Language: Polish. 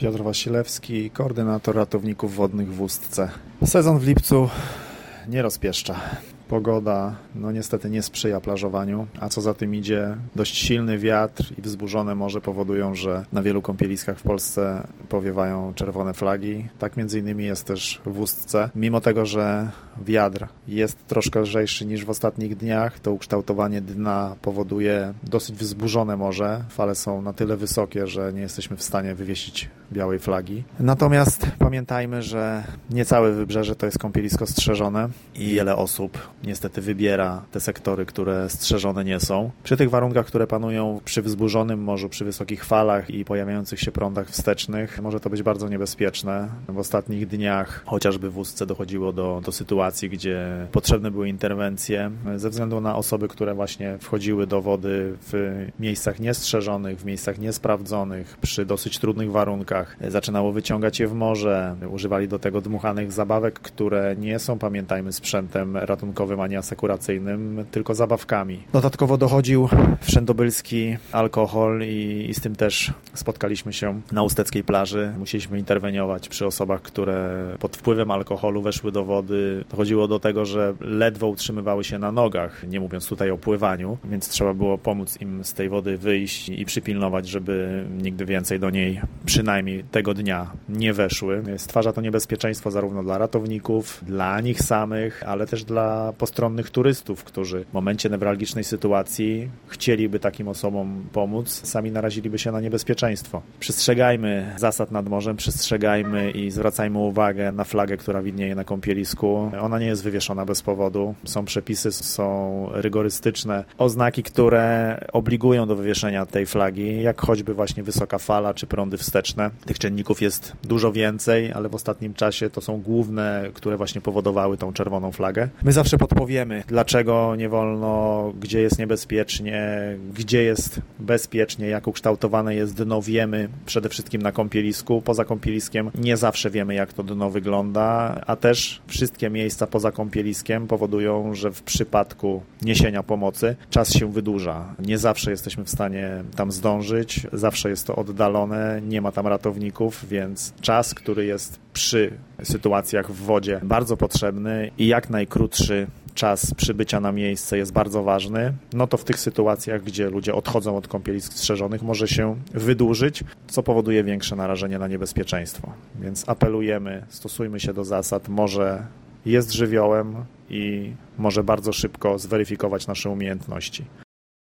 Piotr Wasilewski, koordynator ratowników wodnych w Ustce. Sezon w lipcu nie rozpieszcza. Pogoda niestety nie sprzyja plażowaniu, a co za tym idzie, dość silny wiatr i wzburzone morze powodują, że na wielu kąpieliskach w Polsce powiewają czerwone flagi. Tak między innymi jest też w Ustce. Mimo tego, że wiatr jest troszkę lżejszy niż w ostatnich dniach, to ukształtowanie dna powoduje dosyć wzburzone morze. Fale są na tyle wysokie, że nie jesteśmy w stanie wywiesić białej flagi. Natomiast pamiętajmy, że nie całe wybrzeże to jest kąpielisko strzeżone i wiele osób niestety wybiera te sektory, które strzeżone nie są. Przy tych warunkach, które panują przy wzburzonym morzu, przy wysokich falach i pojawiających się prądach wstecznych, może to być bardzo niebezpieczne. W ostatnich dniach chociażby w Ustce dochodziło do sytuacji, gdzie potrzebne były interwencje ze względu na osoby, które właśnie wchodziły do wody w miejscach niestrzeżonych, w miejscach niesprawdzonych, przy dosyć trudnych warunkach. Zaczynało wyciągać je w morze, używali do tego dmuchanych zabawek, które nie są, pamiętajmy, sprzętem ratunkowym ani asekuracyjnym, tylko zabawkami. Dodatkowo dochodził wszędobylski alkohol i z tym też spotkaliśmy się na usteckiej plaży. Musieliśmy interweniować przy osobach, które pod wpływem alkoholu weszły do wody. Dochodziło do tego, że ledwo utrzymywały się na nogach, nie mówiąc tutaj o pływaniu, więc trzeba było pomóc im z tej wody wyjść i przypilnować, żeby nigdy więcej do niej przynajmniej tego dnia nie weszły. Stwarza to niebezpieczeństwo zarówno dla ratowników, dla nich samych, ale też dla postronnych turystów, którzy w momencie newralgicznej sytuacji chcieliby takim osobom pomóc, sami naraziliby się na niebezpieczeństwo. Przestrzegajmy zasad nad morzem, przestrzegajmy i zwracajmy uwagę na flagę, która widnieje na kąpielisku. Ona nie jest wywieszona bez powodu. Są przepisy, są rygorystyczne oznaki, które obligują do wywieszenia tej flagi, jak choćby właśnie wysoka fala czy prądy wsteczne. Tych czynników jest dużo więcej, ale w ostatnim czasie to są główne, które właśnie powodowały tą czerwoną flagę. My zawsze podpowiemy, dlaczego nie wolno, gdzie jest niebezpiecznie, gdzie jest bezpiecznie, jak ukształtowane jest dno, wiemy przede wszystkim na kąpielisku. Poza kąpieliskiem nie zawsze wiemy, jak to dno wygląda, a też wszystkie miejsca poza kąpieliskiem powodują, że w przypadku niesienia pomocy czas się wydłuża. Nie zawsze jesteśmy w stanie tam zdążyć, zawsze jest to oddalone, nie ma tam ratowników, więc czas, który jest przy sytuacjach w wodzie bardzo potrzebny i jak najkrótszy czas przybycia na miejsce jest bardzo ważny, to w tych sytuacjach, gdzie ludzie odchodzą od kąpielisk strzeżonych, może się wydłużyć, co powoduje większe narażenie na niebezpieczeństwo. Więc apelujemy, stosujmy się do zasad, morze jest żywiołem i może bardzo szybko zweryfikować nasze umiejętności.